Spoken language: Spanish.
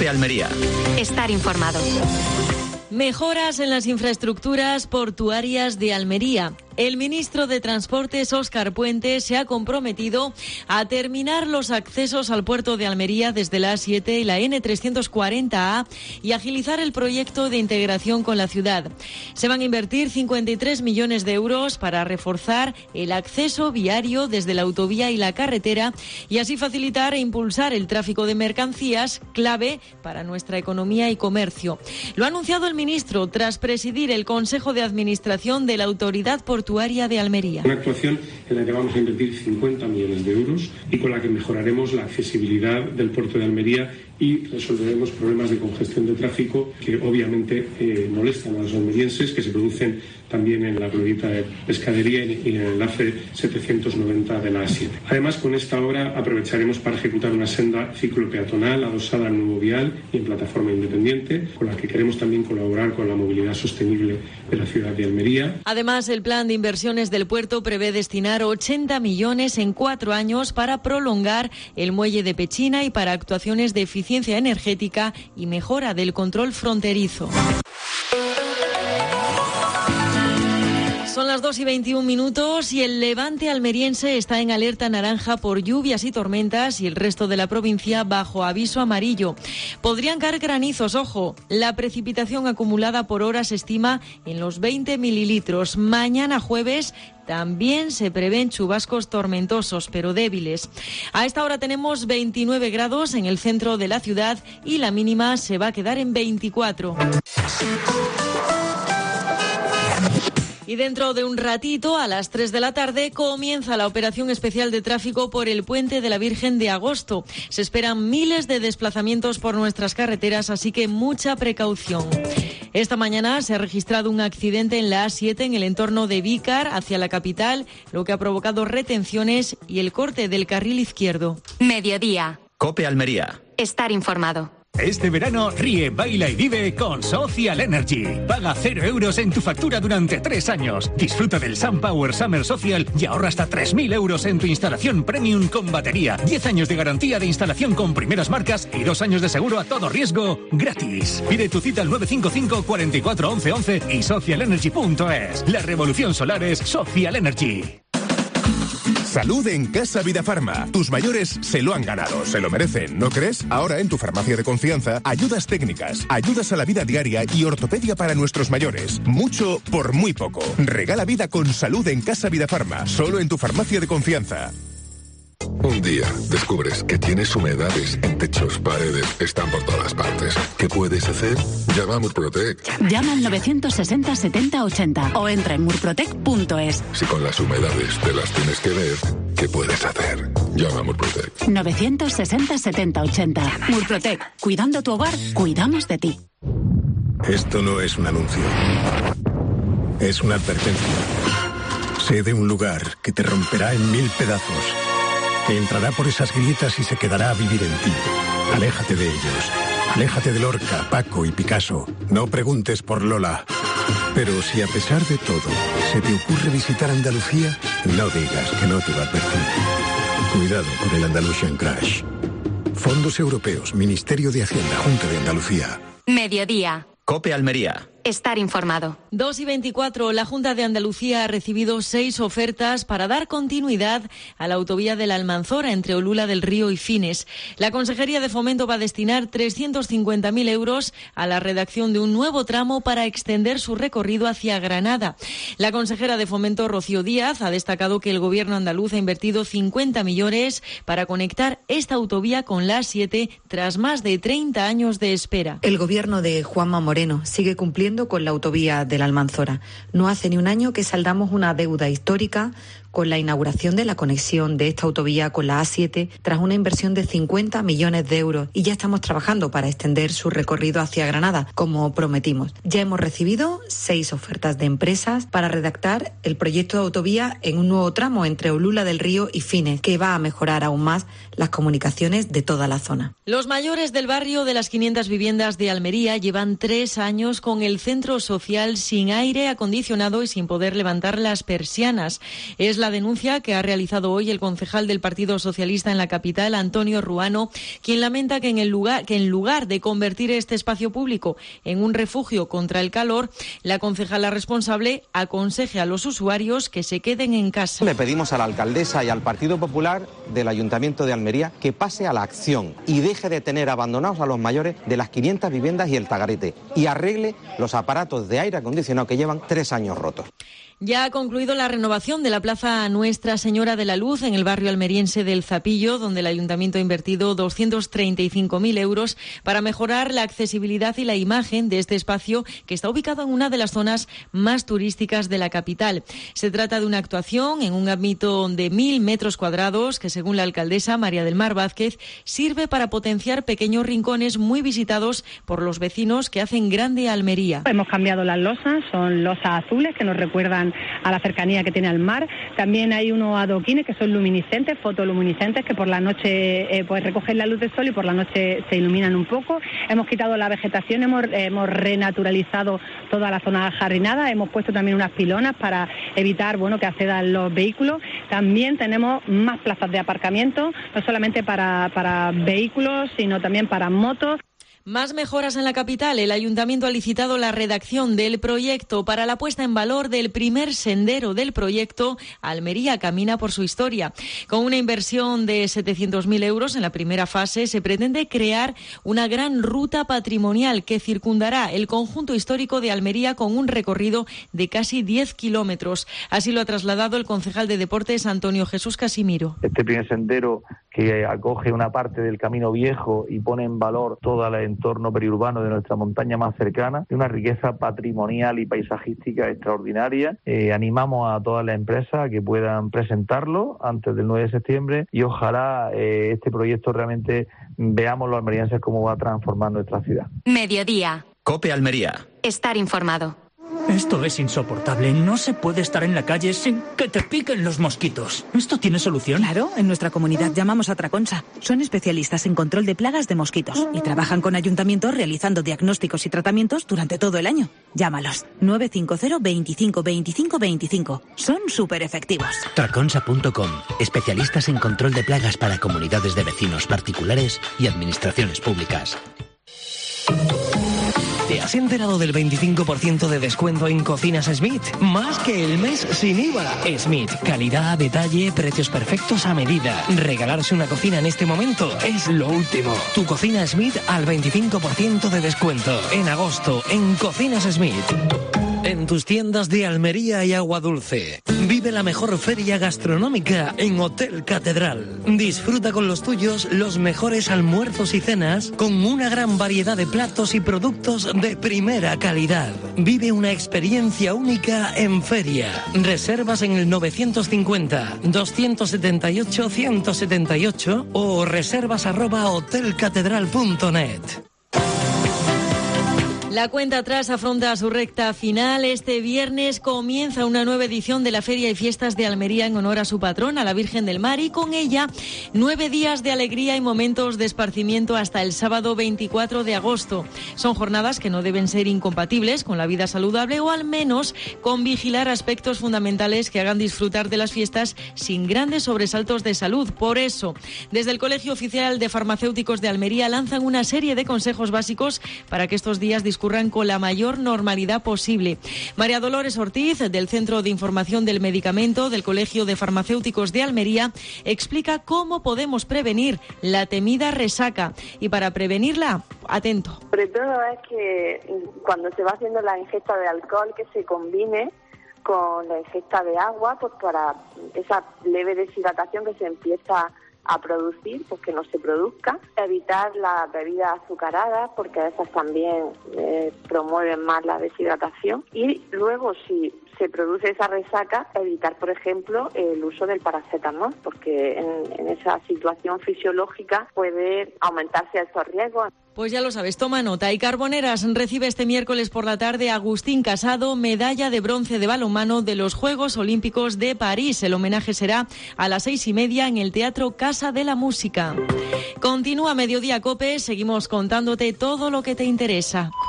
COPE Almería. Estar informado. Mejoras en las infraestructuras portuarias de Almería. El ministro de Transportes, Óscar Puente, se ha comprometido a terminar los accesos al puerto de Almería desde la A7 y la N340A y agilizar el proyecto de integración con la ciudad. Se van a invertir 53 millones de euros para reforzar el acceso viario desde la autovía y la carretera y así facilitar e impulsar el tráfico de mercancías, clave para nuestra economía y comercio. Lo ha anunciado el ministro tras presidir el Consejo de Administración de la Autoridad Portuaria de Almería. Una actuación en la que vamos a invertir 50 millones de euros y con la que mejoraremos la accesibilidad del puerto de Almería y resolveremos problemas de congestión de tráfico que obviamente molestan a los almerienses, que se producen también en la glorieta de Pescadería y en el enlace 790 de la A7. Además, con esta obra aprovecharemos para ejecutar una senda ciclopeatonal adosada al nuevo vial y en plataforma independiente, con la que queremos también colaborar con la movilidad sostenible de la ciudad de Almería. Además, el plan de inversiones del puerto prevé destinar 80 millones en 4 años para prolongar el muelle de Pechina y para actuaciones de eficiencia energética y mejora del control fronterizo. Son las 2:21 y el levante almeriense está en alerta naranja por lluvias y tormentas y el resto de la provincia bajo aviso amarillo. Podrían caer granizos, ojo. La precipitación acumulada por hora se estima en los 20 mililitros. Mañana jueves también se prevén chubascos tormentosos, pero débiles. A esta hora tenemos 29 grados en el centro de la ciudad y la mínima se va a quedar en 24. Y dentro de un ratito, a las 3 de la tarde, comienza la operación especial de tráfico por el Puente de la Virgen de Agosto. Se esperan miles de desplazamientos por nuestras carreteras, así que mucha precaución. Esta mañana se ha registrado un accidente en la A7 en el entorno de Vícar hacia la capital, lo que ha provocado retenciones y el corte del carril izquierdo. Mediodía. COPE Almería. Estar informado. Este verano ríe, baila y vive con Social Energy. Paga 0 euros en tu factura durante 3 años. Disfruta del SunPower Summer Social y ahorra hasta 3.000 euros en tu instalación premium con batería. 10 años de garantía de instalación con primeras marcas y 2 años de seguro a todo riesgo gratis. Pide tu cita al 955 44 11 11 y socialenergy.es. La revolución solar es Social Energy. Salud en Casa Vidafarma. Tus mayores se lo han ganado, se lo merecen, ¿no crees? Ahora en tu farmacia de confianza, ayudas técnicas, ayudas a la vida diaria y ortopedia para nuestros mayores. Mucho por muy poco. Regala vida con salud en Casa Vidafarma, solo en tu farmacia de confianza. Un día descubres que tienes humedades en techos, paredes, están por todas partes. ¿Qué puedes hacer? Llama a Murprotec. Llama al 960 70 80 o entra en murprotec.es. Si con las humedades te las tienes que ver, ¿qué puedes hacer? Llama a Murprotec. 960 70 80. Murprotec. Cuidando tu hogar, cuidamos de ti. Esto no es un anuncio. Es una advertencia. Sé de un lugar que te romperá en 1000 pedazos. Que entrará por esas grietas y se quedará a vivir en ti. Aléjate de ellos. Aléjate de Lorca, Paco y Picasso. No preguntes por Lola. Pero si a pesar de todo se te ocurre visitar Andalucía, no digas que no te lo advertí. Cuidado con el Andalusian Crash. Fondos Europeos, Ministerio de Hacienda, Junta de Andalucía. Mediodía. COPE Almería. Estar informado. 2:24. La Junta de Andalucía ha recibido 6 ofertas para dar continuidad a la autovía de la Almanzora entre Olula del Río y Fines. La Consejería de Fomento va a destinar 350.000 euros a la redacción de un nuevo tramo para extender su recorrido hacia Granada. La consejera de Fomento, Rocío Díaz, ha destacado que el Gobierno andaluz ha invertido 50 millones para conectar esta autovía con la A7 tras más de 30 años de espera. El Gobierno de Juanma Moreno sigue cumpliendo con la autovía de la Almanzora. No hace ni un año que saldamos una deuda histórica con la inauguración de la conexión de esta autovía con la A7 tras una inversión de 50 millones de euros y ya estamos trabajando para extender su recorrido hacia Granada, como prometimos. Ya hemos recibido 6 ofertas de empresas para redactar el proyecto de autovía en un nuevo tramo entre Olula del Río y Fines, que va a mejorar aún más las comunicaciones de toda la zona. Los mayores del barrio de las 500 viviendas de Almería llevan 3 años con el centro social sin aire acondicionado y sin poder levantar las persianas. Es la la denuncia que ha realizado hoy el concejal del Partido Socialista en la capital, Antonio Ruano, quien lamenta que en lugar de convertir este espacio público en un refugio contra el calor, la concejala responsable aconseje a los usuarios que se queden en casa. Le pedimos a la alcaldesa y al Partido Popular del Ayuntamiento de Almería que pase a la acción y deje de tener abandonados a los mayores de las 500 viviendas y el Tagarete y arregle los aparatos de aire acondicionado que llevan 3 años rotos. Ya ha concluido la renovación de la Plaza Nuestra Señora de la Luz en el barrio almeriense del Zapillo, donde el Ayuntamiento ha invertido 235.000 euros para mejorar la accesibilidad y la imagen de este espacio que está ubicado en una de las zonas más turísticas de la capital. Se trata de una actuación en un ámbito de 1.000 metros cuadrados que, según la alcaldesa María del Mar Vázquez, sirve para potenciar pequeños rincones muy visitados por los vecinos que hacen grande a Almería. Hemos cambiado las losas, son losas azules que nos recuerdan a la cercanía que tiene al mar. También hay unos adoquines que son luminiscentes, fotoluminiscentes, que por la noche pues recogen la luz del sol y por la noche se iluminan un poco. Hemos quitado la vegetación, hemos renaturalizado toda la zona jardinada, hemos puesto también unas pilonas para evitar que accedan los vehículos. También tenemos más plazas de aparcamiento, no solamente para vehículos, sino también para motos. Más mejoras en la capital. El Ayuntamiento ha licitado la redacción del proyecto para la puesta en valor del primer sendero del proyecto Almería Camina por su historia. Con una inversión de 700.000 euros en la primera fase, se pretende crear una gran ruta patrimonial que circundará el conjunto histórico de Almería con un recorrido de casi 10 kilómetros. Así lo ha trasladado el concejal de Deportes, Antonio Jesús Casimiro. Este primer sendero, que acoge una parte del Camino Viejo y pone en valor todo el entorno periurbano de nuestra montaña más cercana, de una riqueza patrimonial y paisajística extraordinaria. Animamos a todas las empresas a que puedan presentarlo antes del 9 de septiembre y ojalá este proyecto realmente veamos los almerienses cómo va a transformar nuestra ciudad. Mediodía. COPE Almería. Estar informado. Esto es insoportable. No se puede estar en la calle sin que te piquen los mosquitos. ¿Esto tiene solución? Claro, en nuestra comunidad llamamos a Traconsa. Son especialistas en control de plagas de mosquitos y trabajan con ayuntamientos realizando diagnósticos y tratamientos durante todo el año. Llámalos. 950 25 25 25. Son súper efectivos. Traconsa.com. Especialistas en control de plagas para comunidades de vecinos particulares y administraciones públicas. ¿Te has enterado del 25% de descuento en Cocinas Smith? Más que el mes sin IVA. Smith, calidad, detalle, precios perfectos a medida. Regalarse una cocina en este momento es lo último. Tu Cocina Smith al 25% de descuento. En agosto, en Cocinas Smith. En tus tiendas de Almería y Agua Dulce. Vive la mejor feria gastronómica en Hotel Catedral. Disfruta con los tuyos los mejores almuerzos y cenas con una gran variedad de platos y productos de primera calidad. Vive una experiencia única en feria. Reservas en el 950-278-178 o reservas@hotelcatedral.net. La cuenta atrás afronta su recta final. Este viernes comienza una nueva edición de la Feria y Fiestas de Almería en honor a su patrona, la Virgen del Mar, y con ella 9 días de alegría y momentos de esparcimiento hasta el sábado 24 de agosto. Son jornadas que no deben ser incompatibles con la vida saludable o al menos con vigilar aspectos fundamentales que hagan disfrutar de las fiestas sin grandes sobresaltos de salud. Por eso, desde el Colegio Oficial de Farmacéuticos de Almería lanzan una serie de consejos básicos para que estos días discurran con la mayor normalidad posible. María Dolores Ortiz, del Centro de Información del Medicamento del Colegio de Farmacéuticos de Almería, explica cómo podemos prevenir la temida resaca. Y para prevenirla, atento. Sobre todo es que cuando se va haciendo la ingesta de alcohol, que se combine con la ingesta de agua, pues para esa leve deshidratación que se empieza a producir, pues que no se produzca. Evitar las bebidas azucaradas, porque esas también promueven más la deshidratación. Y luego, si se produce esa resaca, evitar, por ejemplo, el uso del paracetamol, porque en esa situación fisiológica puede aumentarse estos riesgos. Pues ya lo sabes, toma nota. Y Carboneras recibe este miércoles por la tarde a Agustín Casado, medalla de bronce de balonmano de los Juegos Olímpicos de París. El homenaje será a las 6:30 en el Teatro Casa de la Música. Continúa Mediodía COPE, seguimos contándote todo lo que te interesa.